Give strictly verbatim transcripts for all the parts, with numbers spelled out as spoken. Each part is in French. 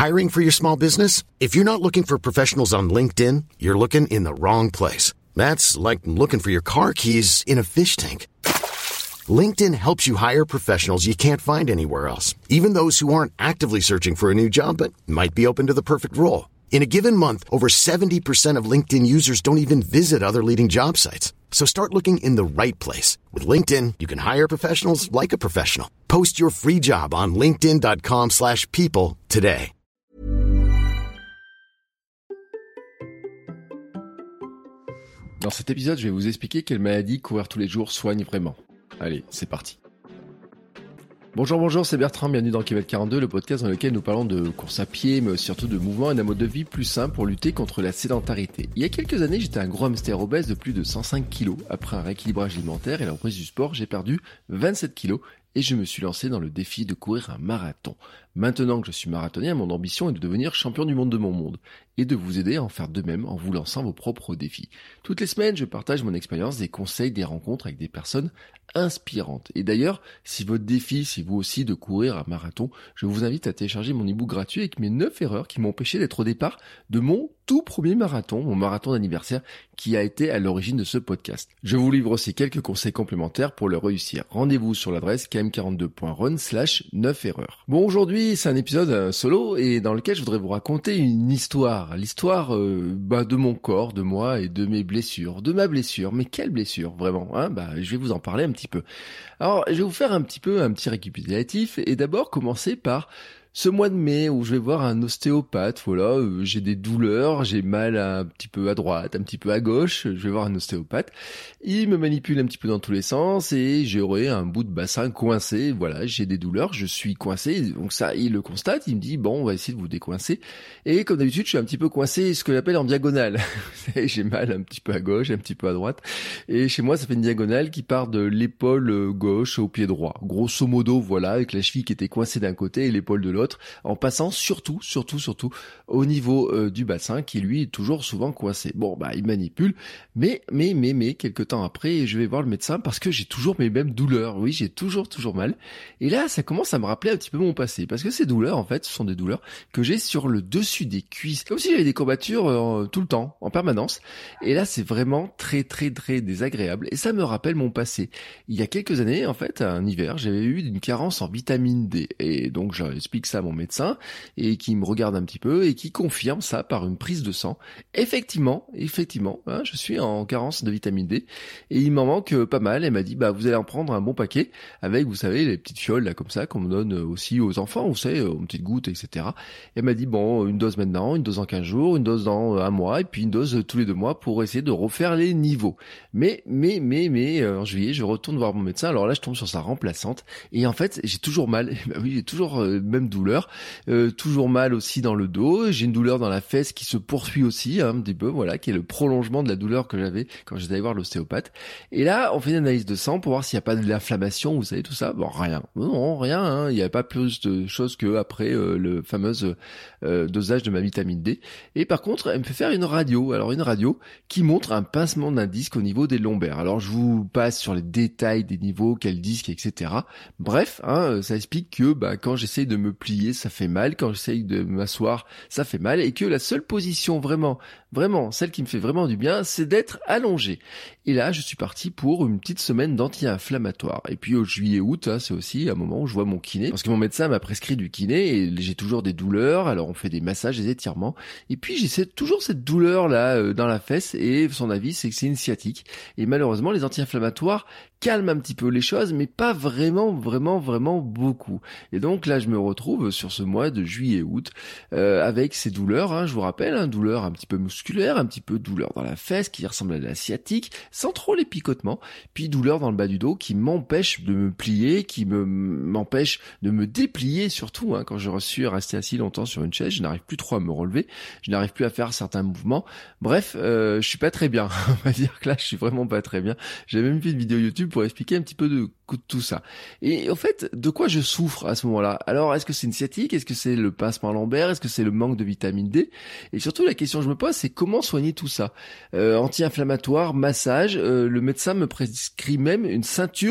Hiring for your small business? If you're not looking for professionals on LinkedIn, you're looking in the wrong place. That's like looking for your car keys in a fish tank. LinkedIn helps you hire professionals you can't find anywhere else, even those who aren't actively searching for a new job but might be open to the perfect role. In a given month, over seventy percent of LinkedIn users don't even visit other leading job sites. So start looking in the right place. With LinkedIn, you can hire professionals like a professional. Post your free job on linkedin.com slash people today. Dans cet épisode, je vais vous expliquer quelle maladie courir tous les jours soigne vraiment. Allez, c'est parti. Bonjour, bonjour, c'est Bertrand, bienvenue dans Kilomètre quarante-deux, le podcast dans lequel nous parlons de course à pied, mais surtout de mouvement et d'un mode de vie plus sain pour lutter contre la sédentarité. Il y a quelques années, j'étais un gros hamster obèse de plus de cent cinq kilos. Après un rééquilibrage alimentaire et la reprise du sport, j'ai perdu vingt-sept kilos et je me suis lancé dans le défi de courir un marathon. Maintenant que je suis marathonien, mon ambition est de devenir champion du monde de mon monde et de vous aider à en faire de même en vous lançant vos propres défis. Toutes les semaines, je partage mon expérience, des conseils, des rencontres avec des personnes inspirantes. Et d'ailleurs, si votre défi, c'est vous aussi de courir un marathon, je vous invite à télécharger mon e-book gratuit avec mes neuf erreurs qui m'ont empêché d'être au départ de mon tout premier marathon, mon marathon d'anniversaire qui a été à l'origine de ce podcast. Je vous livre aussi quelques conseils complémentaires pour le réussir. Rendez-vous sur l'adresse k m quarante-deux point run slash neuf erreurs. Bon, aujourd'hui, c'est un épisode solo et dans lequel je voudrais vous raconter une histoire. L'histoire euh, bah, de mon corps, de moi et de mes blessures. De ma blessure. Mais quelle blessure, vraiment hein bah, je vais vous en parler un petit peu. Alors, je vais vous faire un petit peu un petit récapitulatif et d'abord commencer par ce mois de mai où je vais voir un ostéopathe, voilà, euh, j'ai des douleurs, j'ai mal un petit peu à droite, un petit peu à gauche, je vais voir un ostéopathe, il me manipule un petit peu dans tous les sens et j'aurai un bout de bassin coincé, voilà, j'ai des douleurs, je suis coincé, donc ça, il le constate, il me dit, bon, on va essayer de vous décoincer, et comme d'habitude, je suis un petit peu coincé, ce que j'appelle en diagonale, j'ai mal un petit peu à gauche, un petit peu à droite, et chez moi, ça fait une diagonale qui part de l'épaule gauche au pied droit, grosso modo, voilà, avec la cheville qui était coincée d'un côté et l'épaule de l'autre, en passant surtout, surtout, surtout au niveau euh, du bassin qui lui est toujours souvent coincé. Bon, bah il manipule, mais, mais, mais, mais, quelques temps après, je vais voir le médecin parce que j'ai toujours mes mêmes douleurs. Oui, j'ai toujours, toujours mal. Et là, ça commence à me rappeler un petit peu mon passé, parce que ces douleurs, en fait, ce sont des douleurs que j'ai sur le dessus des cuisses, comme si j'avais des courbatures euh, tout le temps, en permanence. Et là, c'est vraiment très, très, très désagréable. Et ça me rappelle mon passé. Il y a quelques années, en fait, un hiver, j'avais eu une carence en vitamine D. Et donc, j'explique ça à mon médecin et qui me regarde un petit peu et qui confirme ça par une prise de sang. Effectivement, effectivement, hein, je suis en carence de vitamine D et il m'en manque pas mal. Elle m'a dit, bah vous allez en prendre un bon paquet avec, vous savez, les petites fioles là comme ça qu'on donne aussi aux enfants, vous savez, aux petites gouttes, et cetera. Et elle m'a dit, bon, une dose maintenant, une dose en quinze jours, une dose dans un mois et puis une dose tous les deux mois pour essayer de refaire les niveaux. Mais, mais, mais, mais, en juillet, je retourne voir mon médecin. Alors là, je tombe sur sa remplaçante et en fait, j'ai toujours mal. Et bah oui, j'ai toujours euh, même douleur. Euh, toujours mal aussi dans le dos, j'ai une douleur dans la fesse qui se poursuit aussi hein, un petit peu, voilà, qui est le prolongement de la douleur que j'avais quand j'étais allé voir l'ostéopathe. Et là, on fait une analyse de sang pour voir s'il n'y a pas de l'inflammation, vous savez tout ça. Bon, rien, non, rien, hein. Il n'y avait pas plus de choses que après euh, le fameux euh, dosage de ma vitamine D. Et par contre, elle me fait faire une radio, alors une radio qui montre un pincement d'un disque au niveau des lombaires. Alors je vous passe sur les détails des niveaux, quel disque, et cetera. Bref, hein, ça explique que bah, quand j'essaye de me plier, ça fait mal, quand j'essaye de m'asseoir, ça fait mal, et que la seule position vraiment, vraiment, celle qui me fait vraiment du bien, c'est d'être allongé. Et là, je suis parti pour une petite semaine d'anti-inflammatoire. Et puis au juillet-août, hein, c'est aussi un moment où je vois mon kiné, parce que mon médecin m'a prescrit du kiné, et j'ai toujours des douleurs, alors on fait des massages, des étirements, et puis j'ai toujours cette douleur-là euh, dans la fesse, et son avis, c'est que c'est une sciatique. Et malheureusement, les anti-inflammatoires calment un petit peu les choses, mais pas vraiment, vraiment, vraiment beaucoup. Et donc là, je me retrouve sur ce mois de juillet-août euh, avec ces douleurs, hein, je vous rappelle, hein, douleurs un petit peu musculaires, un petit peu douleur dans la fesse qui ressemble à la sciatique, sans trop les picotements, puis douleur dans le bas du dos qui m'empêche de me plier, qui me m'empêche de me déplier surtout, hein, quand je suis resté assis longtemps sur une chaise, je n'arrive plus trop à me relever, je n'arrive plus à faire certains mouvements, bref, euh, je suis pas très bien, on va dire que là je suis vraiment pas très bien, j'ai même fait une vidéo YouTube pour expliquer un petit peu de tout ça. Et en fait, de quoi je souffre à ce moment-là? Alors, est-ce que c'est une sciatique? Est-ce que c'est le pincement lombaire? Est-ce que c'est le manque de vitamine D? Et surtout, la question que je me pose, c'est comment soigner tout ça? euh, Anti-inflammatoire, massage, euh, le médecin me prescrit même une ceinture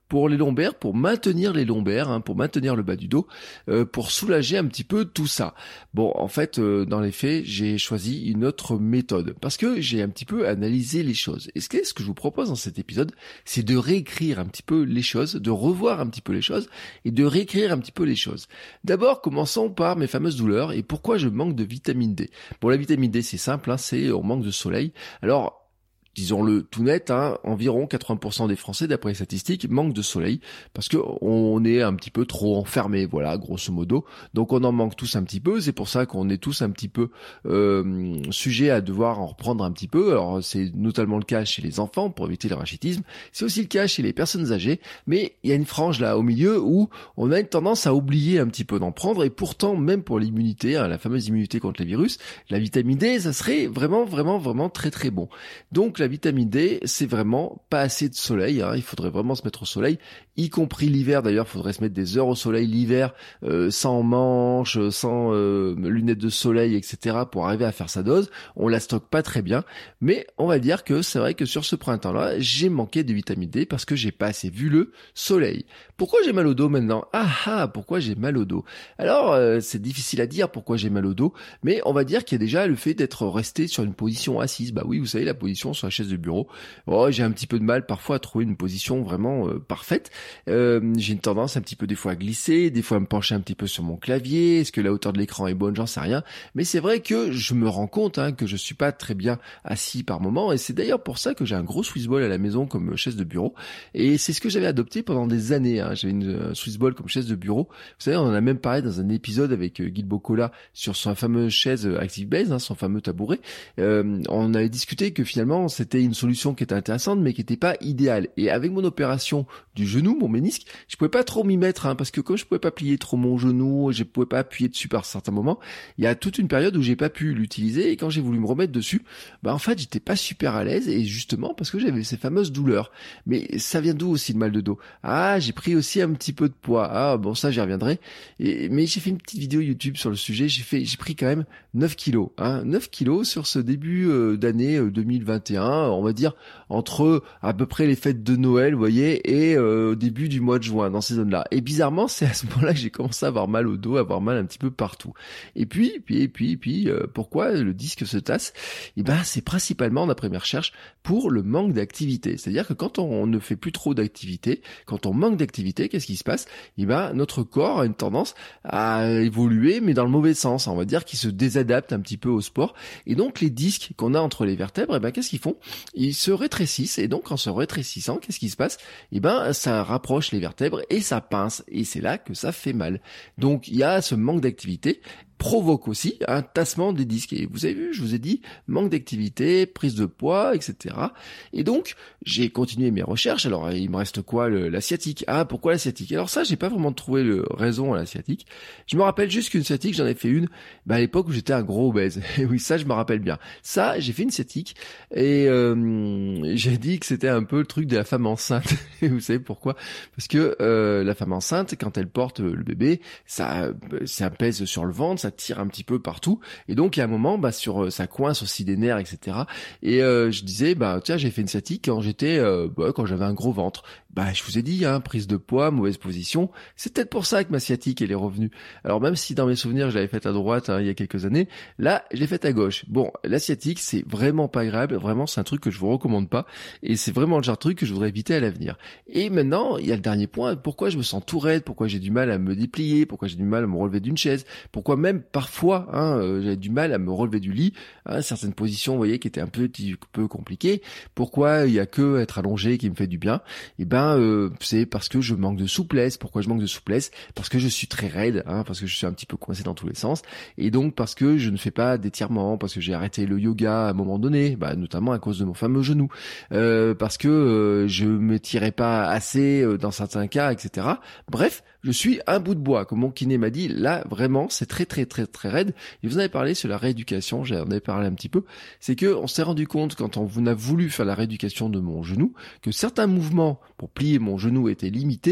pour les lombaires, pour maintenir les lombaires, hein, pour maintenir le bas du dos, euh, pour soulager un petit peu tout ça. Bon, en fait, euh, dans les faits, j'ai choisi une autre méthode parce que j'ai un petit peu analysé les choses. Et ce que, ce que je vous propose dans cet épisode, c'est de réécrire un petit peu les choses, de revoir un petit peu les choses et de réécrire un petit peu les choses. D'abord, commençons par mes fameuses douleurs et pourquoi je manque de vitamine D. Bon, la vitamine D, c'est simple, hein, c'est on manque de soleil. Alors, disons-le tout net, hein, environ quatre-vingts pour cent des Français, d'après les statistiques, manquent de soleil parce que on est un petit peu trop enfermé, voilà, grosso modo. Donc on en manque tous un petit peu. C'est pour ça qu'on est tous un petit peu euh, sujets à devoir en reprendre un petit peu. Alors c'est notamment le cas chez les enfants pour éviter le rachitisme. C'est aussi le cas chez les personnes âgées. Mais il y a une frange là au milieu où on a une tendance à oublier un petit peu d'en prendre. Et pourtant, même pour l'immunité, hein, la fameuse immunité contre les virus, la vitamine D, ça serait vraiment, vraiment, vraiment très, très bon. Donc la vitamine D, c'est vraiment pas assez de soleil, hein. Il faudrait vraiment se mettre au soleil, y compris l'hiver. D'ailleurs, il faudrait se mettre des heures au soleil l'hiver, euh, sans manches, sans euh, lunettes de soleil, et cetera pour arriver à faire sa dose. On la stocke pas très bien, mais on va dire que c'est vrai que sur ce printemps-là, j'ai manqué de vitamine D parce que j'ai pas assez vu le soleil. Pourquoi j'ai mal au dos maintenant ? Ah ah, pourquoi j'ai mal au dos ? Alors, euh, c'est difficile à dire pourquoi j'ai mal au dos, mais on va dire qu'il y a déjà le fait d'être resté sur une position assise. Bah oui, vous savez, la position sur la chaise de bureau. Oh, j'ai un petit peu de mal parfois à trouver une position vraiment euh, parfaite. Euh, j'ai une tendance un petit peu des fois à glisser, des fois à me pencher un petit peu sur mon clavier. Est-ce que la hauteur de l'écran est bonne ? J'en sais rien. Mais c'est vrai que je me rends compte hein, que je suis pas très bien assis par moment. Et c'est d'ailleurs pour ça que j'ai un gros Swissball à la maison comme chaise de bureau. Et c'est ce que j'avais adopté pendant des années. Hein. J'avais une euh, Swissball comme chaise de bureau. Vous savez, on en a même parlé dans un épisode avec euh, Guy Bocola sur sa fameuse chaise euh, Active Base, hein, son fameux tabouret. Euh, on avait discuté que finalement c'était une solution qui était intéressante mais qui n'était pas idéale. Et avec mon opération du genou, mon ménisque, je pouvais pas trop m'y mettre hein, parce que comme je pouvais pas plier trop mon genou, je pouvais pas appuyer dessus par certains moments, il y a toute une période où j'ai pas pu l'utiliser et quand j'ai voulu me remettre dessus, bah en fait j'étais pas super à l'aise et justement parce que j'avais ces fameuses douleurs. Mais ça vient d'où aussi le mal de dos ? Ah, j'ai pris aussi un petit peu de poids. Ah bon, ça j'y reviendrai. Et, mais j'ai fait une petite vidéo YouTube sur le sujet, j'ai fait j'ai pris quand même neuf kilos, hein, neuf kilos sur ce début euh, d'année euh, deux mille vingt et un, on va dire entre à peu près les fêtes de Noël, vous voyez, et euh, au début du mois de juin, dans ces zones-là. Et bizarrement, c'est à ce moment-là que j'ai commencé à avoir mal au dos, à avoir mal un petit peu partout. Et puis, puis, et puis, et puis, euh, pourquoi le disque se tasse ? Eh ben, c'est principalement, d'après mes recherches, pour le manque d'activité. C'est-à-dire que quand on ne fait plus trop d'activité, quand on manque d'activité, qu'est-ce qui se passe ? Eh ben, notre corps a une tendance à évoluer, mais dans le mauvais sens. On va dire qu'il se désadapte un petit peu au sport. Et donc, les disques qu'on a entre les vertèbres, eh ben, qu'est-ce qu'ils font ? Ils se rétrécissent. Et donc, en se rétrécissant, qu'est-ce qui se passe ? Eh ben, ça rapproche les vertèbres et ça pince. Et c'est là que ça fait mal. Donc, il y a ce manque d'activité provoque aussi un tassement des disques. Et vous avez vu, je vous ai dit, manque d'activité, prise de poids, et cetera. Et donc, j'ai continué mes recherches. Alors, il me reste quoi ? le, la sciatique. Ah, pourquoi la sciatique ? Alors ça, j'ai pas vraiment trouvé le raison à la sciatique. Je me rappelle juste qu'une sciatique, j'en ai fait une bah, à l'époque où j'étais un gros obèse. Et oui, ça, je me rappelle bien. Ça, j'ai fait une sciatique et euh, j'ai dit que c'était un peu le truc de la femme enceinte. Et vous savez pourquoi ? Parce que euh, la femme enceinte, quand elle porte le bébé, ça, ça pèse sur le ventre, ça tire un petit peu partout et donc il y a un moment bah sur ça coince aussi des nerfs, etc. Et euh, je disais bah tiens, j'ai fait une sciatique quand j'étais euh, bah, quand j'avais un gros ventre. Bah je vous ai dit hein, prise de poids, mauvaise position, c'est peut-être pour ça que ma sciatique elle est revenue. Alors même si dans mes souvenirs je l'avais faite à droite hein, il y a quelques années, là je l'ai faite à gauche. Bon, la sciatique c'est vraiment pas agréable, vraiment c'est un truc que je vous recommande pas et c'est vraiment le genre de truc que je voudrais éviter à l'avenir. Et maintenant il y a le dernier point, pourquoi je me sens tout raide, pourquoi j'ai du mal à me déplier, pourquoi j'ai du mal à me relever d'une chaise, pourquoi même parfois hein, euh, j'avais du mal à me relever du lit, hein, certaines positions vous voyez qui étaient un petit peu compliquées. Pourquoi il y a que être allongé qui me fait du bien ? Et ben euh, c'est parce que je manque de souplesse. Pourquoi je manque de souplesse ? Parce que je suis très raide, hein, parce que je suis un petit peu coincé dans tous les sens, et donc parce que je ne fais pas d'étirements, parce que j'ai arrêté le yoga à un moment donné, bah, notamment à cause de mon fameux genou, euh, parce que euh, je m'étirais pas assez euh, dans certains cas, et cetera. Bref, je suis un bout de bois, comme mon kiné m'a dit. Là, vraiment, c'est très très très très raide. Et vous en avez parlé sur la rééducation, j'en ai parlé un petit peu. C'est que on s'est rendu compte quand on a voulu faire la rééducation de mon genou que certains mouvements pour plier mon genou étaient limités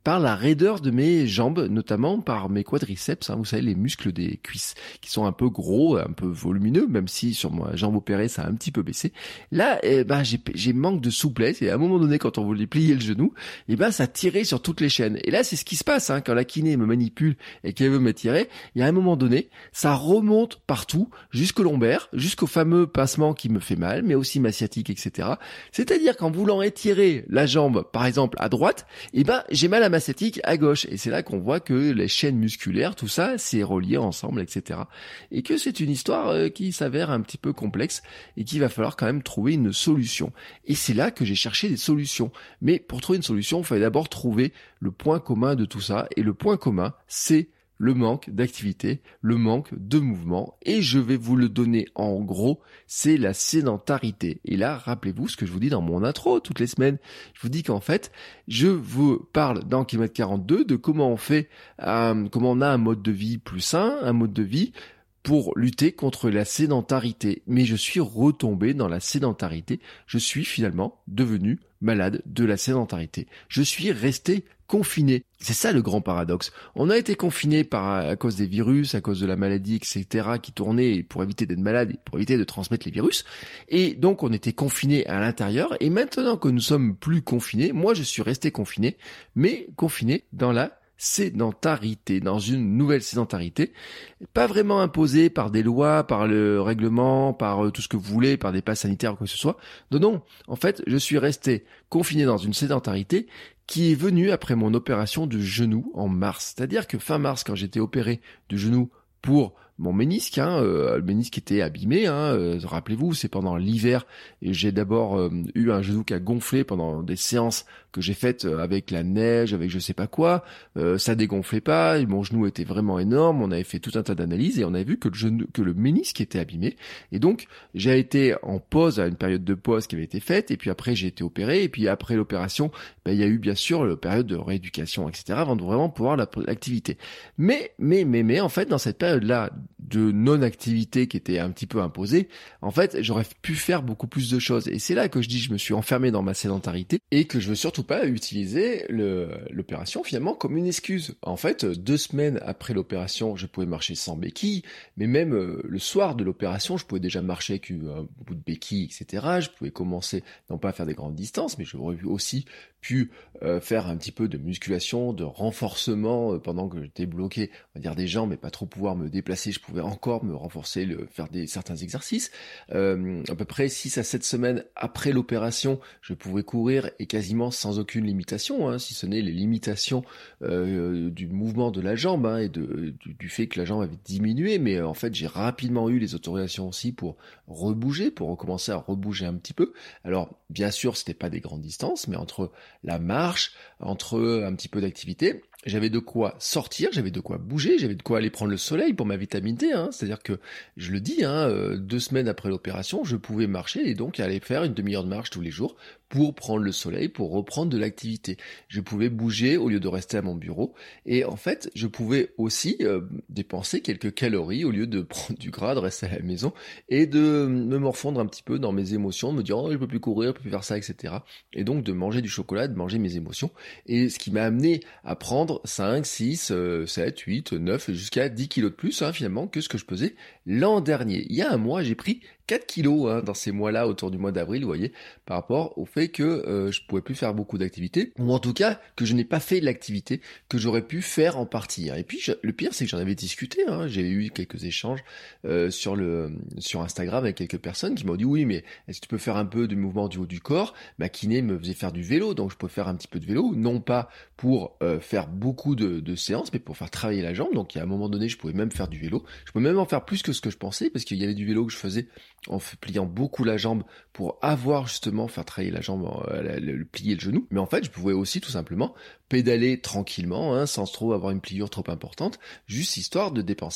par la raideur de mes jambes, notamment par mes quadriceps, hein, vous savez, les muscles des cuisses, qui sont un peu gros, un peu volumineux, même si sur ma jambe opérée, ça a un petit peu baissé. Là, eh ben, j'ai, j'ai manque de souplesse, et à un moment donné, quand on voulait plier le genou, eh ben, ça tirait sur toutes les chaînes. Et là, c'est ce qui se passe, hein, quand la kiné me manipule et qu'elle veut m'étirer, il y a un moment donné, ça remonte partout, jusqu'au lombaire, jusqu'au fameux pincement qui me fait mal, mais aussi ma sciatique, et cetera. C'est-à-dire qu'en voulant étirer la jambe, par exemple, à droite, eh ben, j'ai mal à ma sciatique à gauche. Et c'est là qu'on voit que les chaînes musculaires, tout ça, c'est relié ensemble, et cetera. Et que c'est une histoire euh, qui s'avère un petit peu complexe et qu'il va falloir quand même trouver une solution. Et c'est là que j'ai cherché des solutions. Mais pour trouver une solution, il fallait d'abord trouver le point commun de tout ça. Et le point commun, c'est le manque d'activité, le manque de mouvement, et je vais vous le donner en gros, c'est la sédentarité. Et là, rappelez-vous ce que je vous dis dans mon intro toutes les semaines. Je vous dis qu'en fait, je vous parle dans Kilomètre quarante-deux de comment on fait, euh, comment on a un mode de vie plus sain, un mode de vie pour lutter contre la sédentarité. Mais je suis retombé dans la sédentarité. Je suis finalement devenu malade de la sédentarité. Je suis resté confiné. C'est ça le grand paradoxe. On a été confiné par, à cause des virus, à cause de la maladie, et cetera, qui tournaient pour éviter d'être malade et pour éviter de transmettre les virus. Et donc, on était confiné à l'intérieur. Et maintenant que nous sommes plus confinés, moi, je suis resté confiné, mais confiné dans la sédentarité, dans une nouvelle sédentarité, pas vraiment imposée par des lois, par le règlement, par tout ce que vous voulez, par des passes sanitaires ou quoi que ce soit. Non, non, en fait, je suis resté confiné dans une sédentarité qui est venue après mon opération de genou en mars. C'est-à-dire que fin mars, quand j'étais opéré du genou pour mon ménisque, hein, euh, le ménisque était abîmé, hein, euh, rappelez-vous, c'est pendant l'hiver, et j'ai d'abord euh, eu un genou qui a gonflé pendant des séances que j'ai faites avec la neige, avec je sais pas quoi, euh, ça dégonflait pas, et mon genou était vraiment énorme, on avait fait tout un tas d'analyses, et on avait vu que le genou, que le ménisque était abîmé, et donc j'ai été en pause, à une période de pause qui avait été faite, et puis après j'ai été opéré, et puis après l'opération, ben, il y a eu bien sûr la période de rééducation, et cetera, avant de vraiment pouvoir la, l'activité. Mais, mais, mais, mais, en fait, dans cette période-là, de non-activité qui était un petit peu imposée, en fait, j'aurais pu faire beaucoup plus de choses. Et c'est là que je dis que je me suis enfermé dans ma sédentarité et que je veux surtout pas utiliser le, l'opération finalement comme une excuse. En fait, deux semaines après l'opération, je pouvais marcher sans béquille, mais même euh, le soir de l'opération, je pouvais déjà marcher avec un bout de béquille, et cetera. Je pouvais commencer, non pas à faire des grandes distances, mais j'aurais aussi pu euh, faire un petit peu de musculation, de renforcement euh, pendant que j'étais bloqué, on va dire des jambes, mais pas trop pouvoir me déplacer, je pouvais encore me renforcer, le, faire des certains exercices. Euh, à peu près six à sept semaines après l'opération, je pouvais courir et quasiment sans aucune limitation, hein, si ce n'est les limitations euh, du mouvement de la jambe hein, et de, du, du fait que la jambe avait diminué, mais euh, en fait j'ai rapidement eu les autorisations aussi pour rebouger, pour recommencer à rebouger un petit peu. Alors bien sûr c'était pas des grandes distances, mais entre la marche, entre un petit peu d'activité, j'avais de quoi sortir, j'avais de quoi bouger, j'avais de quoi aller prendre le soleil pour ma vitamine D, hein. C'est-à-dire que, je le dis, hein, euh, deux semaines après l'opération, je pouvais marcher et donc aller faire une demi-heure de marche tous les jours pour prendre le soleil, pour reprendre de l'activité. Je pouvais bouger au lieu de rester à mon bureau et en fait, je pouvais aussi euh, dépenser quelques calories au lieu de prendre du gras, de rester à la maison et de me morfondre un petit peu dans mes émotions, de me dire « Oh, je peux plus courir, je peux plus faire ça, et cetera » Et donc de manger du chocolat, de manger mes émotions et ce qui m'a amené à prendre cinq, six, sept, huit, neuf et jusqu'à dix kilos de plus hein, finalement que ce que je pesais l'an dernier. Il y a un mois, j'ai pris quatre kilos hein, dans ces mois-là, autour du mois d'avril, vous voyez, par rapport au fait que euh, je pouvais plus faire beaucoup d'activités, ou en tout cas que je n'ai pas fait l'activité que j'aurais pu faire en partie. Hein. Et puis je, le pire, c'est que j'en avais discuté, hein. J'ai eu quelques échanges euh, sur le sur Instagram avec quelques personnes qui m'ont dit oui, mais est-ce que tu peux faire un peu de mouvement du haut du corps? Ma kiné me faisait faire du vélo, donc je peux faire un petit peu de vélo, non pas pour euh, faire beaucoup de, de séances, mais pour faire travailler la jambe. Donc à un moment donné, je pouvais même faire du vélo. Je pouvais même en faire plus que ce que je pensais, parce qu'il y avait du vélo que je faisais en pliant beaucoup la jambe pour avoir justement faire travailler la jambe, euh, le, le plier le genou. Mais en fait, je pouvais aussi tout simplement pédaler tranquillement, hein, sans trop avoir une pliure trop importante, juste histoire de dépenser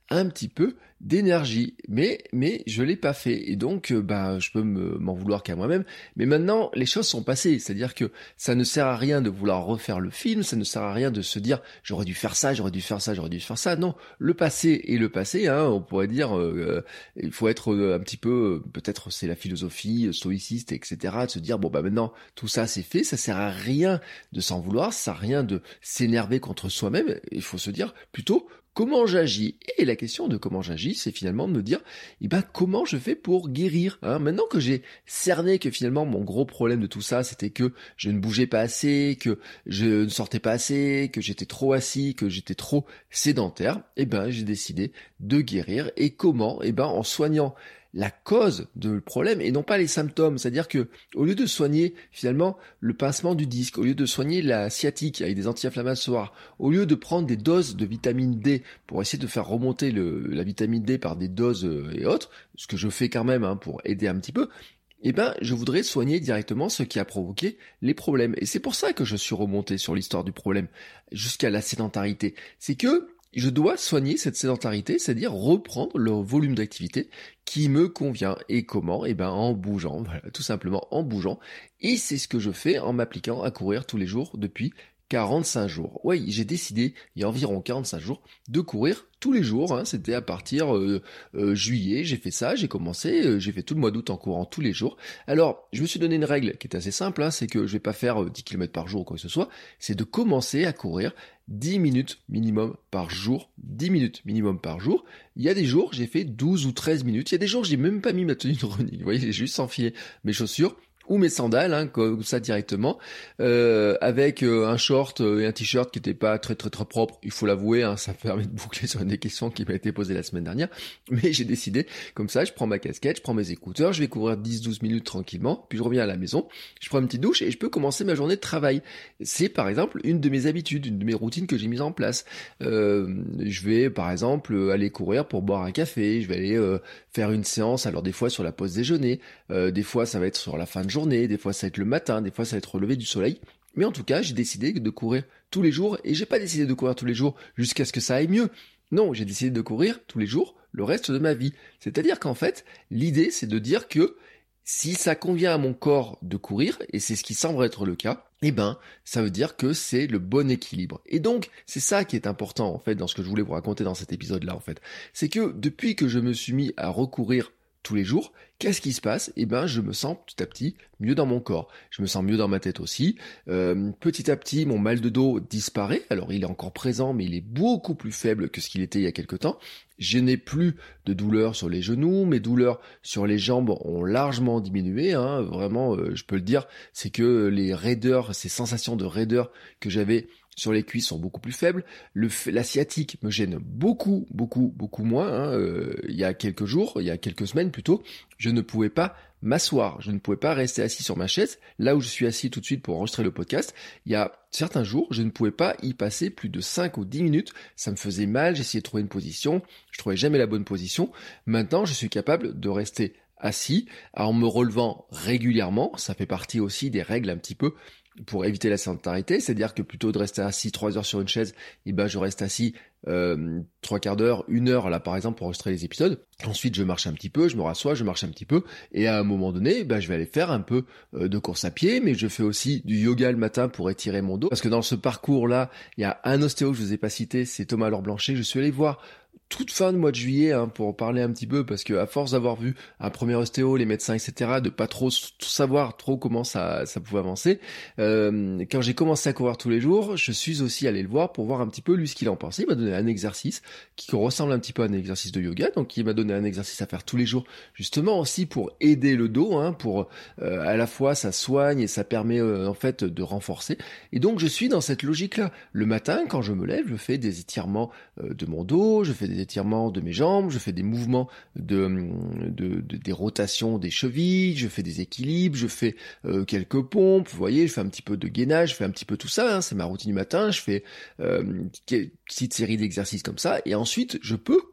un petit peu d'énergie, mais mais je l'ai pas fait et donc euh, bah je peux me, m'en vouloir qu'à moi-même. Mais maintenant les choses sont passées, c'est-à-dire que ça ne sert à rien de vouloir refaire le film, ça ne sert à rien de se dire j'aurais dû faire ça, j'aurais dû faire ça, j'aurais dû faire ça. Non, le passé est le passé. Hein, on pourrait dire euh, il faut être un petit peu, peut-être c'est la philosophie stoïciste, et cetera. De se dire bon bah maintenant tout ça c'est fait, ça sert à rien de s'en vouloir, ça sert à rien de s'énerver contre soi-même. Il faut se dire plutôt comment j'agis. Et la question de comment j'agis, c'est finalement de me dire, eh ben, comment je fais pour guérir, hein. Maintenant que j'ai cerné que finalement mon gros problème de tout ça, c'était que je ne bougeais pas assez, que je ne sortais pas assez, que j'étais trop assis, que j'étais trop sédentaire, eh ben, j'ai décidé de guérir. Et comment? Eh ben, en soignant la cause de problème et non pas les symptômes. C'est-à-dire que, au lieu de soigner, finalement, le pincement du disque, au lieu de soigner la sciatique avec des anti-inflammatoires, au lieu de prendre des doses de vitamine D pour essayer de faire remonter le, la vitamine D par des doses euh, et autres, ce que je fais quand même, hein, pour aider un petit peu, eh ben, je voudrais soigner directement ce qui a provoqué les problèmes. Et c'est pour ça que je suis remonté sur l'histoire du problème, jusqu'à la sédentarité. C'est que, je dois soigner cette sédentarité, c'est-à-dire reprendre le volume d'activité qui me convient. Et comment? Eh ben, en bougeant, voilà, tout simplement en bougeant. Et c'est ce que je fais en m'appliquant à courir tous les jours depuis quarante-cinq jours. Oui, j'ai décidé, il y a environ quarante-cinq jours, de courir tous les jours. Hein. C'était à partir euh, euh, juillet, j'ai fait ça, j'ai commencé, euh, j'ai fait tout le mois d'août en courant tous les jours. Alors, je me suis donné une règle qui est assez simple, hein, c'est que je vais pas faire euh, dix kilomètres par jour ou quoi que ce soit, c'est de commencer à courir dix minutes minimum par jour, dix minutes minimum par jour. Il y a des jours, j'ai fait douze ou treize minutes, il y a des jours, j'ai même pas mis ma tenue de running, vous voyez, j'ai juste enfilé mes chaussures, ou mes sandales, hein, comme ça directement, euh, avec euh, un short et un t-shirt qui n'était pas très très très propre, il faut l'avouer, hein, ça me permet de boucler sur une des questions qui m'a été posée la semaine dernière, mais j'ai décidé, comme ça, je prends ma casquette, je prends mes écouteurs, je vais courir dix douze minutes tranquillement, puis je reviens à la maison, je prends une petite douche et je peux commencer ma journée de travail. C'est par exemple une de mes habitudes, une de mes routines que j'ai mises en place. Euh, je vais par exemple aller courir pour boire un café, je vais aller euh, faire une séance, alors des fois sur la pause déjeuner, euh, des fois ça va être sur la fin de journée, des fois ça va être le matin, des fois ça va être au lever du soleil. Mais en tout cas, j'ai décidé de courir tous les jours et j'ai pas décidé de courir tous les jours jusqu'à ce que ça aille mieux. Non, j'ai décidé de courir tous les jours le reste de ma vie. C'est-à-dire qu'en fait, l'idée c'est de dire que si ça convient à mon corps de courir, et c'est ce qui semble être le cas, eh ben, ça veut dire que c'est le bon équilibre. Et donc, c'est ça qui est important, en fait, dans ce que je voulais vous raconter dans cet épisode-là, en fait. C'est que depuis que je me suis mis à recourir tous les jours, qu'est-ce qui se passe? Eh ben, je me sens petit à petit mieux dans mon corps. Je me sens mieux dans ma tête aussi. Euh, petit à petit, mon mal de dos disparaît. Alors, il est encore présent, mais il est beaucoup plus faible que ce qu'il était il y a quelque temps. Je n'ai plus de douleurs sur les genoux. Mes douleurs sur les jambes ont largement diminué. Hein. Vraiment, euh, je peux le dire, c'est que les raideurs, ces sensations de raideur que j'avais sur les cuisses sont beaucoup plus faibles. Le, la sciatique me gêne beaucoup, beaucoup, beaucoup moins. Hein. Euh, il y a quelques jours, il y a quelques semaines plutôt, je ne pouvais pas m'asseoir, je ne pouvais pas rester assis sur ma chaise, là où je suis assis tout de suite pour enregistrer le podcast. Il y a certains jours, je ne pouvais pas y passer plus de cinq ou dix minutes, ça me faisait mal, j'essayais de trouver une position, je trouvais jamais la bonne position. Maintenant, je suis capable de rester assis en me relevant régulièrement, ça fait partie aussi des règles un petit peu pour éviter la sédentarité, c'est-à-dire que plutôt de rester assis trois heures sur une chaise, eh ben je reste assis euh, trois quarts d'heure, une heure là par exemple pour enregistrer les épisodes. Ensuite je marche un petit peu, je me rassois, je marche un petit peu, et à un moment donné, ben, je vais aller faire un peu euh, de course à pied, mais je fais aussi du yoga le matin pour étirer mon dos, parce que dans ce parcours-là, il y a un ostéo que je vous ai pas cité, c'est Thomas Laure Blanchet, je suis allé voir toute fin de mois de juillet, hein, pour parler un petit peu, parce que à force d'avoir vu un premier ostéo, les médecins, et cetera, de pas trop savoir trop comment ça, ça pouvait avancer, euh, quand j'ai commencé à courir tous les jours, je suis aussi allé le voir pour voir un petit peu lui ce qu'il en pensait. Il m'a donné un exercice qui ressemble un petit peu à un exercice de yoga, donc il m'a donné un exercice à faire tous les jours, justement aussi pour aider le dos, hein, pour euh, à la fois ça soigne et ça permet euh, en fait de renforcer. Et donc je suis dans cette logique-là. Le matin, quand je me lève, je fais des étirements euh, de mon dos, je fais des étirements de mes jambes, je fais des mouvements de, de, de des rotations des chevilles, je fais des équilibres, je fais euh, quelques pompes, vous voyez, je fais un petit peu de gainage, je fais un petit peu tout ça, hein, c'est ma routine du matin, je fais euh, une petite série d'exercices comme ça, et ensuite je peux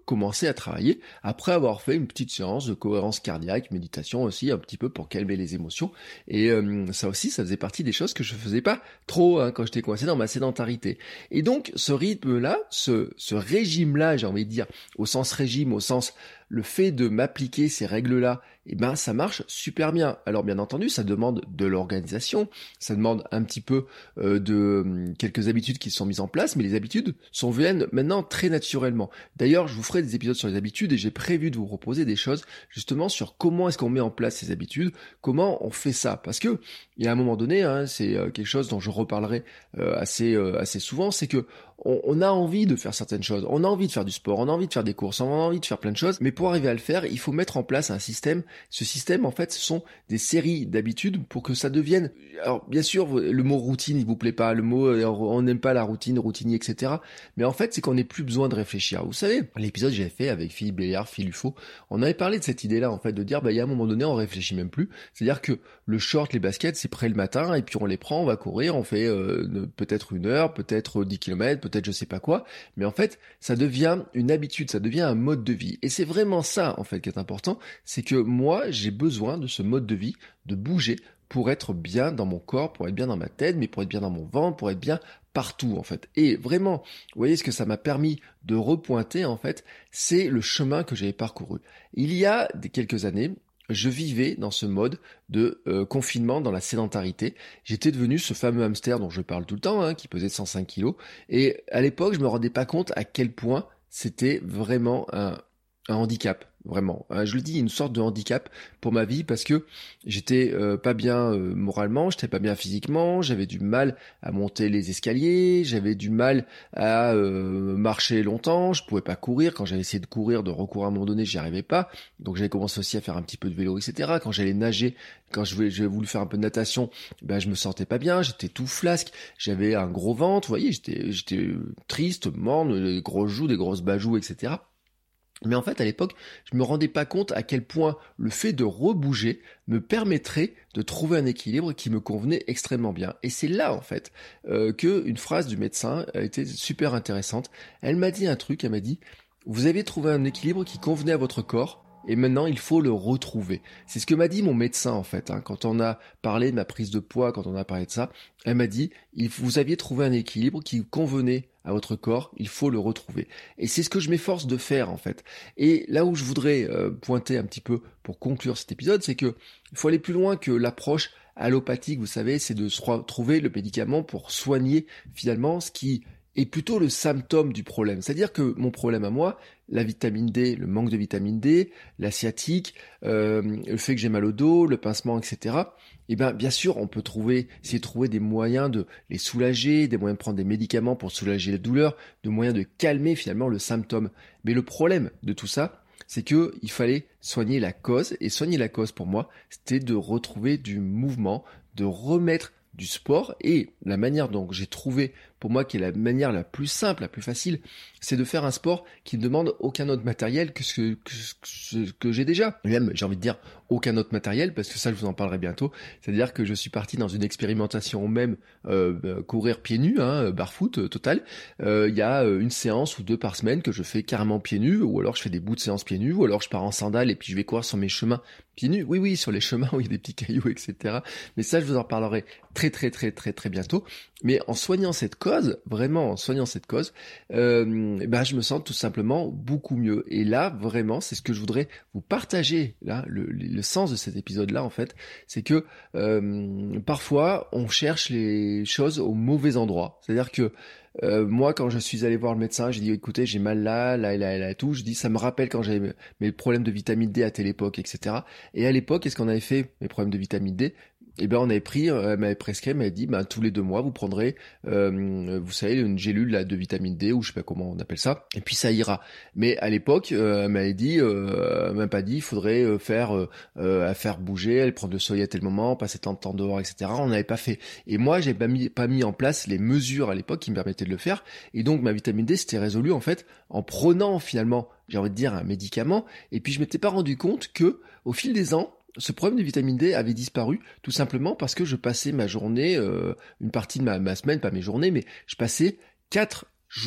commencer à travailler après avoir fait une petite séance de cohérence cardiaque, méditation aussi, un petit peu pour calmer les émotions. Et euh, ça aussi, ça faisait partie des choses que je faisais pas trop hein, quand j'étais coincé dans ma sédentarité. Et donc, ce rythme-là, ce, ce régime-là, j'ai envie de dire, au sens régime, au sens le fait de m'appliquer ces règles-là, eh ben ça marche super bien. Alors bien entendu, ça demande de l'organisation, ça demande un petit peu euh, de euh, quelques habitudes qui sont mises en place, mais les habitudes sont viennent maintenant très naturellement. D'ailleurs, je vous ferai des épisodes sur les habitudes et j'ai prévu de vous proposer des choses justement sur comment est-ce qu'on met en place ces habitudes, comment on fait ça. Parce que il y a un moment donné, hein, c'est euh, quelque chose dont je reparlerai euh, assez euh, assez souvent, c'est que on, on a envie de faire certaines choses, on a envie de faire du sport, on a envie de faire des courses, on a envie de faire plein de choses, mais pour arriver à le faire, il faut mettre en place un système. Ce système, en fait, ce sont des séries d'habitudes pour que ça devienne... Alors, bien sûr, le mot routine, il vous plaît pas, le mot, on n'aime pas la routine, routinier, et cetera. Mais en fait, c'est qu'on n'ait plus besoin de réfléchir. Vous savez, l'épisode que j'avais fait avec Philippe Béliard, Phil Ufo, on avait parlé de cette idée-là, en fait, de dire, bah, il y a un moment donné, on réfléchit même plus. C'est-à-dire que le short, les baskets, c'est prêt le matin, et puis on les prend, on va courir, on fait euh, peut-être une heure, peut-être dix kilomètres, peut-être je sais pas quoi. Mais en fait, ça devient une habitude, ça devient un mode de vie. Et c'est vraiment ça, en fait, qui est important, c'est que moi, j'ai besoin de ce mode de vie, de bouger, pour être bien dans mon corps, pour être bien dans ma tête, mais pour être bien dans mon ventre, pour être bien partout, en fait. Et vraiment, vous voyez, ce que ça m'a permis de repointer, en fait, c'est le chemin que j'avais parcouru. Il y a des quelques années, je vivais dans ce mode de euh, confinement, dans la sédentarité. J'étais devenu ce fameux hamster dont je parle tout le temps, hein, qui pesait cent cinq kilos. Et à l'époque, je me rendais pas compte à quel point c'était vraiment un, un handicap. Vraiment, je le dis, une sorte de handicap pour ma vie parce que j'étais euh, pas bien euh, moralement, j'étais pas bien physiquement, j'avais du mal à monter les escaliers, j'avais du mal à euh, marcher longtemps, je pouvais pas courir. Quand j'avais essayé de courir, de recourir à un moment donné, j'y arrivais pas. Donc j'avais commencé aussi à faire un petit peu de vélo, et cetera. Quand j'allais nager, quand je voulais, j'avais voulu faire un peu de natation, ben je me sentais pas bien, j'étais tout flasque, j'avais un gros ventre, vous voyez, j'étais, j'étais triste, morne, des grosses joues, des grosses bajoues, et cetera. Mais en fait, à l'époque, je me rendais pas compte à quel point le fait de rebouger me permettrait de trouver un équilibre qui me convenait extrêmement bien. Et c'est là, en fait, euh, que une phrase du médecin a été super intéressante. Elle m'a dit un truc, elle m'a dit « Vous avez trouvé un équilibre qui convenait à votre corps, et maintenant il faut le retrouver ». C'est ce que m'a dit mon médecin, en fait, hein, quand on a parlé de ma prise de poids, quand on a parlé de ça. Elle m'a dit « Vous aviez trouvé un équilibre qui convenait à votre corps, il faut le retrouver ». Et c'est ce que je m'efforce de faire, en fait. Et là où je voudrais euh, pointer un petit peu pour conclure cet épisode, c'est que il faut aller plus loin que l'approche allopathique, vous savez, c'est de se trouver le médicament pour soigner finalement ce qui est plutôt le symptôme du problème. C'est-à-dire que mon problème à moi, la vitamine D, le manque de vitamine D, la sciatique, euh, le fait que j'ai mal au dos, le pincement, et cetera. Eh bien, bien sûr, on peut trouver, essayer de trouver des moyens de les soulager, des moyens de prendre des médicaments pour soulager la douleur, des moyens de calmer finalement le symptôme. Mais le problème de tout ça, c'est que il fallait soigner la cause. Et soigner la cause, pour moi, c'était de retrouver du mouvement, de remettre du sport. Et la manière dont j'ai trouvé, pour moi, qui est la manière la plus simple, la plus facile, c'est de faire un sport qui ne demande aucun autre matériel que ce que, que, que j'ai déjà. Même, j'ai envie de dire, aucun autre matériel, parce que ça, je vous en parlerai bientôt. C'est-à-dire que je suis parti dans une expérimentation même, euh, courir pieds nus, hein, barfoot euh, total. Euh, il y a une séance ou deux par semaine que je fais carrément pieds nus, ou alors je fais des bouts de séance pieds nus, ou alors je pars en sandales et puis je vais courir sur mes chemins pieds nus. Oui, oui, sur les chemins où il y a des petits cailloux, et cetera. Mais ça, je vous en parlerai très, très, très, très, très bientôt. Mais en soignant cette cause, vraiment en soignant cette cause, euh, ben je me sens tout simplement beaucoup mieux. Et là, vraiment, c'est ce que je voudrais vous partager. Là, le, le sens de cet épisode-là, en fait, c'est que euh, parfois, on cherche les choses au mauvais endroit. C'est-à-dire que Euh, moi, quand je suis allé voir le médecin, j'ai dit écoutez, j'ai mal là, là, là, là, tout. Je dis ça me rappelle quand j'avais mes, mes problèmes de vitamine D à telle époque, et cetera. Et à l'époque, qu'est-ce qu'on avait fait mes problèmes de vitamine D? Eh ben, on avait pris, elle m'avait prescrit, elle m'avait dit, ben, tous les deux mois, vous prendrez, euh, vous savez, une gélule là de vitamine D, ou je sais pas comment on appelle ça, et puis ça ira. Mais à l'époque, euh, elle m'avait dit, euh, elle m'a pas dit, il faudrait euh, faire, euh, euh, faire bouger, elle prendre le soleil à tel moment, passer tant de temps dehors, et cetera. On n'avait pas fait. Et moi, j'ai pas mis, pas mis en place les mesures à l'époque qui me permettaient de le faire. Et donc, ma vitamine D, c'était résolu en fait en prenant finalement, j'ai envie de dire, un médicament. Et puis, je m'étais pas rendu compte que, au fil des ans, ce problème de vitamine D avait disparu tout simplement parce que je passais ma journée, euh, une partie de ma, ma semaine, pas mes journées, mais je passais quatre jours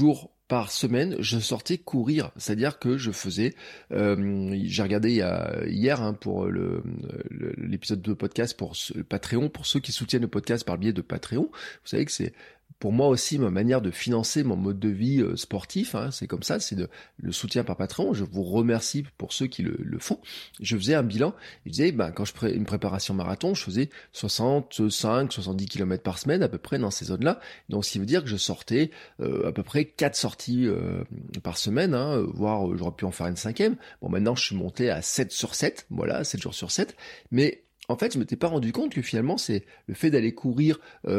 par semaine, je sortais courir. C'est-à-dire que je faisais, euh, j'ai regardé il y a, hier hein, pour le, le, l'épisode de podcast pour ce, Patreon, pour ceux qui soutiennent le podcast par le biais de Patreon. Vous savez que c'est pour moi aussi ma manière de financer mon mode de vie euh, sportif, hein, c'est comme ça, c'est de, le soutien par Patreon. Je vous remercie pour ceux qui le, le font. Je faisais un bilan, je disais, ben, quand je ferais une préparation marathon, je faisais soixante-cinq, soixante-dix kilomètres par semaine à peu près dans ces zones-là. Donc, ce qui veut dire que je sortais euh, à peu près quatre sorties euh, par semaine, hein, voire euh, j'aurais pu en faire une cinquième. Bon, maintenant, je suis monté à sept sur sept, voilà, sept jours sur sept, mais en fait, je m'étais pas rendu compte que finalement, c'est le fait d'aller courir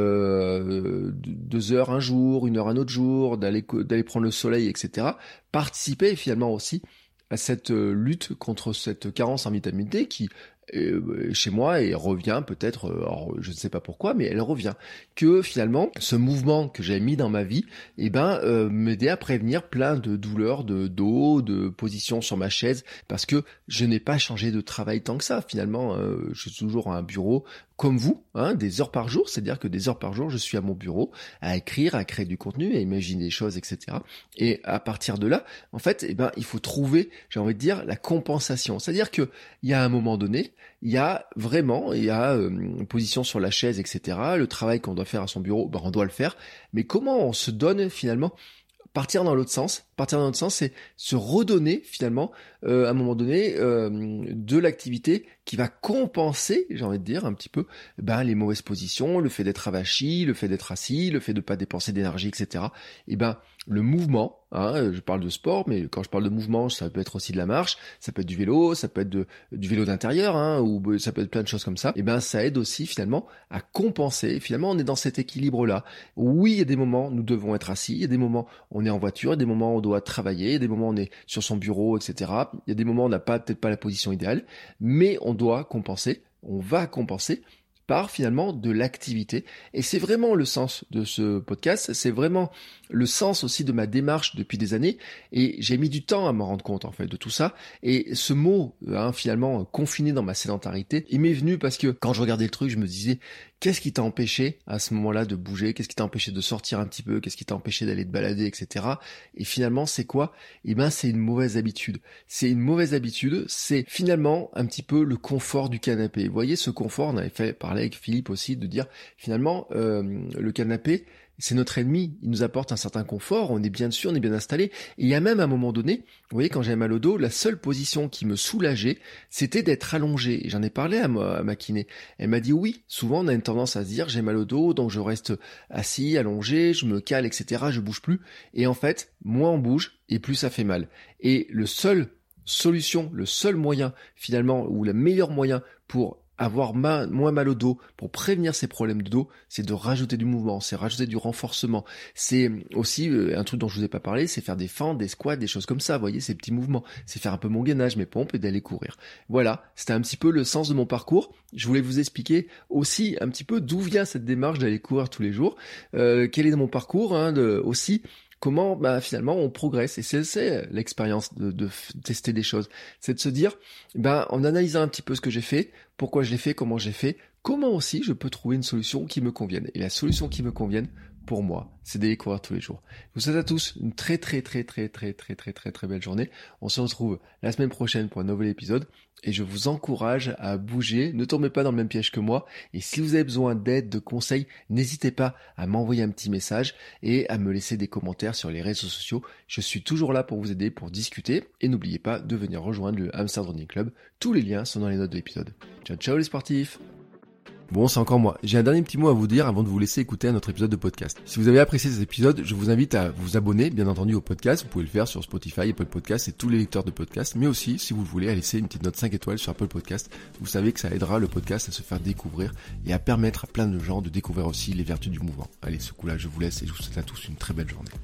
euh, deux heures un jour, une heure un autre jour, d'aller d'aller prendre le soleil, et cetera, participait finalement aussi à cette lutte contre cette carence en vitamine D qui euh, chez moi et revient peut-être, euh, alors, je ne sais pas pourquoi, mais elle revient. Que finalement, ce mouvement que j'avais mis dans ma vie, eh ben, euh, m'aidait à prévenir plein de douleurs de dos, de position sur ma chaise, parce que je n'ai pas changé de travail tant que ça. Finalement, euh, je suis toujours à un bureau comme vous, hein, des heures par jour, c'est-à-dire que des heures par jour, je suis à mon bureau, à écrire, à créer du contenu, à imaginer des choses, et cetera. Et à partir de là, en fait, eh ben, il faut trouver, j'ai envie de dire, la compensation. C'est-à-dire que il y a un moment donné, il y a vraiment, il y a euh, une position sur la chaise, et cetera. Le travail qu'on doit faire à son bureau, ben, on doit le faire. Mais comment on se donne finalement partir dans l'autre sens, partir dans l'autre sens, c'est se redonner finalement euh, à un moment donné euh, de l'activité qui va compenser, j'ai envie de dire un petit peu, ben les mauvaises positions, le fait d'être avachi, le fait d'être assis, le fait de pas dépenser d'énergie, et cetera. Et ben le mouvement, hein, je parle de sport, mais quand je parle de mouvement, ça peut être aussi de la marche, ça peut être du vélo, ça peut être de, du vélo d'intérieur, hein, ou ça peut être plein de choses comme ça. Et ben ça aide aussi finalement à compenser. Finalement, on est dans cet équilibre-là. Oui, il y a des moments nous devons être assis, il y a des moments on est en voiture, il y a des moments on doit travailler, il y a des moments on est sur son bureau, et cetera. Il y a des moments on n'a pas peut-être pas la position idéale, mais on doit compenser, on va compenser par finalement de l'activité. Et c'est vraiment le sens de ce podcast, c'est vraiment le sens aussi de ma démarche depuis des années, et j'ai mis du temps à me rendre compte en fait de tout ça. Et ce mot, hein, finalement, confiné dans ma sédentarité, il m'est venu parce que quand je regardais le truc, je me disais, qu'est-ce qui t'a empêché à ce moment-là de bouger? Qu'est-ce qui t'a empêché de sortir un petit peu? Qu'est-ce qui t'a empêché d'aller te balader, et cetera. Et finalement, c'est quoi? Eh ben, c'est une mauvaise habitude. C'est une mauvaise habitude, c'est finalement un petit peu le confort du canapé. Vous voyez, ce confort, on avait fait parler avec Philippe aussi, de dire, finalement, euh, le canapé, c'est notre ennemi, il nous apporte un certain confort, on est bien dessus, on est bien installé. Et il y a même un moment donné, vous voyez, quand j'avais mal au dos, la seule position qui me soulageait, c'était d'être allongé. Et j'en ai parlé à ma, à ma kiné. Elle m'a dit oui, souvent on a une tendance à se dire j'ai mal au dos, donc je reste assis, allongé, je me cale, et cetera, je bouge plus. Et en fait, moins on bouge, et plus ça fait mal. Et le seul solution, le seul moyen finalement, ou le meilleur moyen pour avoir ma, moins mal au dos, pour prévenir ces problèmes de dos, c'est de rajouter du mouvement, c'est rajouter du renforcement. C'est aussi euh, un truc dont je vous ai pas parlé, c'est faire des fentes, des squats, des choses comme ça, vous voyez, ces petits mouvements. C'est faire un peu mon gainage, mes pompes et d'aller courir. Voilà, c'était un petit peu le sens de mon parcours. Je voulais vous expliquer aussi un petit peu d'où vient cette démarche d'aller courir tous les jours, euh, quel est mon parcours, hein, de, aussi comment bah, finalement on progresse. Et c'est, c'est l'expérience de, de tester des choses. C'est de se dire, bah, en analysant un petit peu ce que j'ai fait, pourquoi je l'ai fait, comment j'ai fait, comment aussi je peux trouver une solution qui me convienne. Et la solution qui me convienne, pour moi, c'est d'aller courir tous les jours. Je vous souhaite à tous une très très très très très très très très très belle journée. On se retrouve la semaine prochaine pour un nouvel épisode. Et je vous encourage à bouger. Ne tombez pas dans le même piège que moi. Et si vous avez besoin d'aide, de conseils, n'hésitez pas à m'envoyer un petit message et à me laisser des commentaires sur les réseaux sociaux. Je suis toujours là pour vous aider, pour discuter. Et n'oubliez pas de venir rejoindre le Hamster Running Club. Tous les liens sont dans les notes de l'épisode. Ciao ciao les sportifs! Bon, c'est encore moi. J'ai un dernier petit mot à vous dire avant de vous laisser écouter un autre épisode de podcast. Si vous avez apprécié cet épisode, je vous invite à vous abonner, bien entendu, au podcast. Vous pouvez le faire sur Spotify, Apple Podcast et tous les lecteurs de podcasts. Mais aussi, si vous le voulez, à laisser une petite note cinq étoiles sur Apple Podcast. Vous savez que ça aidera le podcast à se faire découvrir et à permettre à plein de gens de découvrir aussi les vertus du mouvement. Allez, ce coup-là, je vous laisse et je vous souhaite à tous une très belle journée.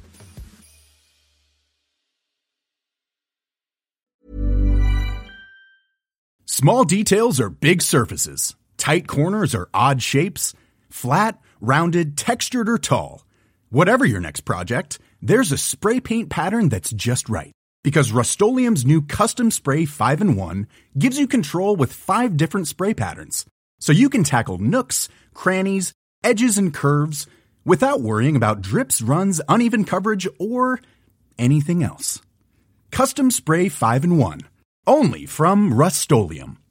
Small details are big surfaces. Tight corners or odd shapes. Flat, rounded, textured, or tall. Whatever your next project, there's a spray paint pattern that's just right. Because Rust-Oleum's new Custom Spray five in one gives you control with five different spray patterns. So you can tackle nooks, crannies, edges, and curves without worrying about drips, runs, uneven coverage, or anything else. Custom Spray five in one. Only from Rust-Oleum.